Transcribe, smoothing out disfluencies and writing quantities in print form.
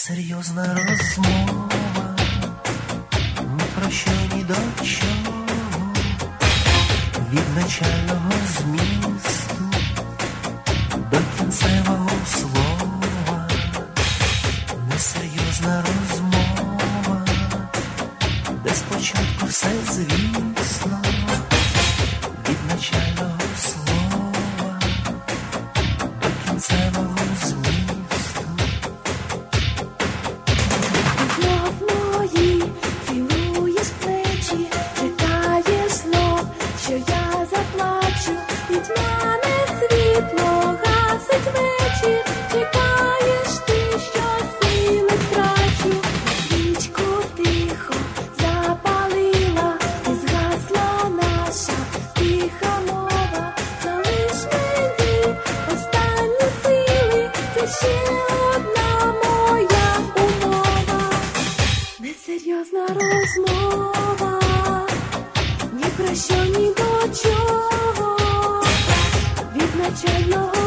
Несерйозна розмова, ні про що, ні до чого, від начального змісту до кінцевого слова. Несерйозна розмова, де спочатку все звісно, від начального слова до кінцевого змісту. Я заплачу, від мене світло гасить вечір. Чекаєш ти, що сили втрачу. Свічку тихо запалила, і згасла наша тиха мова. Залиш мені останні сили, це ще одна моя умова. Несерйозна розмова, ні про що, ні до чого, від начального